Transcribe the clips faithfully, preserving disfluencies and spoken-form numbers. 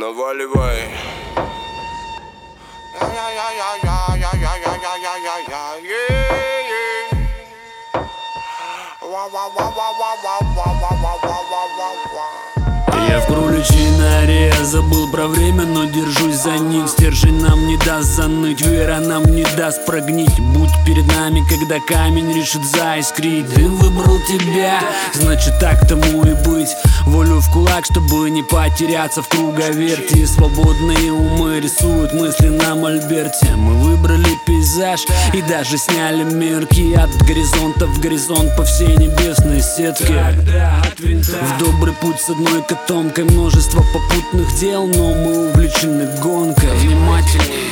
Наваливай. Я в кроличьей норе, я забыл про время, но держусь за них. Стержень нам не даст заныть, вера нам не даст прогнить. Будь перед нами, когда камень решит заискрить. Ты выбрал тебя, значит так тому и быть. Волю в кулак, чтобы не потеряться в круговерти. Свободные умы рисуют мысли на мольберте. Мы выбрали пейзаж и даже сняли мерки. От горизонта в горизонт по всей небесной сетке. В добрый путь с одной котомкой, множество попутных дел, но мы увлечены гонкой. Внимательней,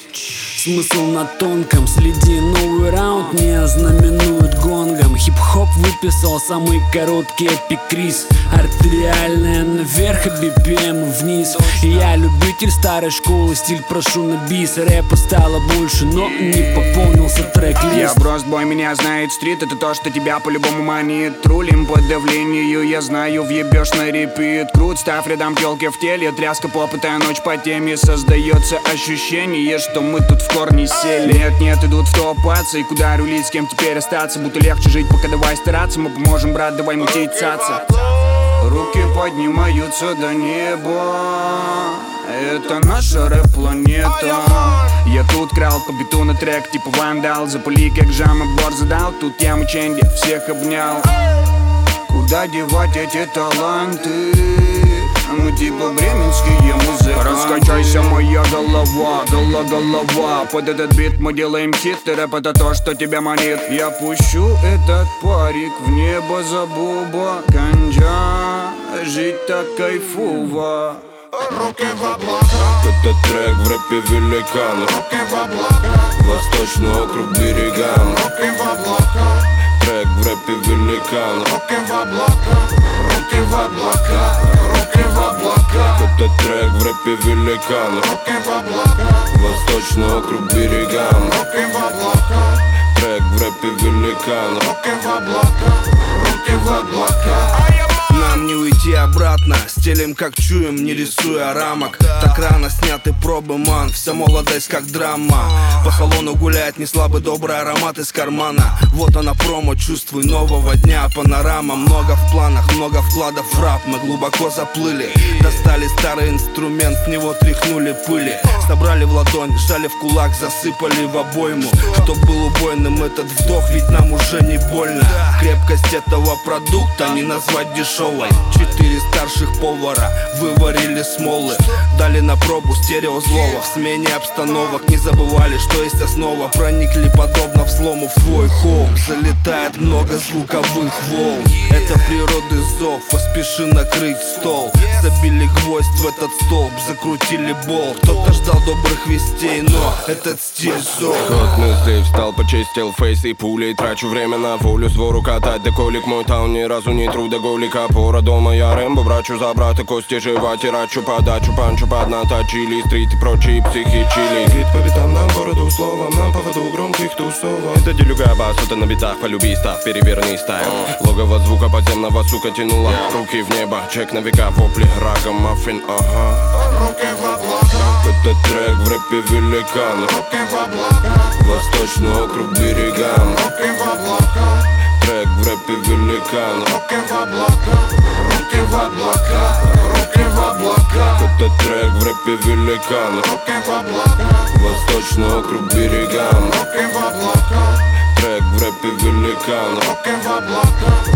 смысл на тонком. Следи, новый раунд не ознаменует гонгом. Хип-хоп выписал самый короткий эпикриз. Артериальная наверх, а би пи эм вниз. И я любитель старой школы, стиль прошу на бис. Рэпа стало больше, но не пополнился трек-лист. Я бросбой, меня знает стрит. Это то, что тебя по-любому манит. Рулим по давлению, я знаю, въебешь на репит. Крут, ставь рядом тёлки в теле. Тряска попытая ночь по теме. Создается ощущение, что мы тут в корни сели. Нет, нет, идут в топаться. И куда рулить, с кем теперь остаться? Будто легче жить, пока давай стараться. Мы поможем, брат, давай мутить, цаться. Руки поднимаются до неба. Это наша рэп-планета. Я тут крал по биту на трек, типа вандал. Запали, как жама, бор задал. Тут тему ченди, всех обнял. Куда девать эти таланты? Мы типа бременские музыканты. Раскачайся, моя голова, голова, голова. Под этот бит мы делаем хит. И рэп это то, что тебя манит. Я пущу этот парик в небо за буба. Канджа, жить так кайфово. Руки в облака. Этот трек в рэпе великан. Руки в облака. Восточный округ берегам. Руки в облака. Трек в рэпе великан. Руки в облака. Руки в облака. Руки в облака. Этот трек в рэпе великан. Руки в облака. Восточный округ берегам. Руки в облака. Трек в рэпе великан. Руки в облака. Руки в облака. Нам не уйти обратно, стелим как чуем, не рисуя рамок. Так рано сняты пробы, ман, вся молодость как драма. По салону гуляет неслабый добрый аромат из кармана. Вот она промо, чувствуй нового дня. Панорама, много в планах, много вкладов в рэп. Мы глубоко заплыли, достали старый инструмент, с него тряхнули пыли. Собрали в ладонь, сжали в кулак, засыпали в обойму. Чтоб был убойным этот вдох, ведь нам уже не больно. Крепкость этого продукта не назвать дешевой. Четыре старших повара выварили смолы. Дали на пробу стерео злого. В смене обстановок не забывали, что есть основа. Проникли подобно взлому в твой хоум. Залетает много звуковых волн. Это природы зов, поспеши накрыть стол. Забили гвоздь в этот столб, закрутили болт. Кто-то ждал добрых вестей, но этот стиль зов. Ход мыслей встал, почистил фейс и пулей. Трачу время на волю, свору катать. Деколик мой таун, ни разу не трудоголика. Пора дома я Рэмбо, брачу за брата, кости жива. Тирачу подачу, панчу поднаточили. Стрит и прочие психи чили. Гид по битам, нам городу словом, нам поводу громких тусовок. Это делюга бас, это на битах, полюби став, переверни стайл. Логово звука подземного, сука, тянула руки в небо, чек на века, вопли, рагом, маффин, ага. Руки в облака. Этот трек в рэпе великан. Руки в облака. Восточный округ берегам. Руки в облака. Трек в рэпе великан. Руки в облака. Руки в облака. Руки в облака. Этот трек в рэпе великан. Руки в облака. Восточный округ берегам. Руки в облака. Трек в рэпе великан. Руки в облака.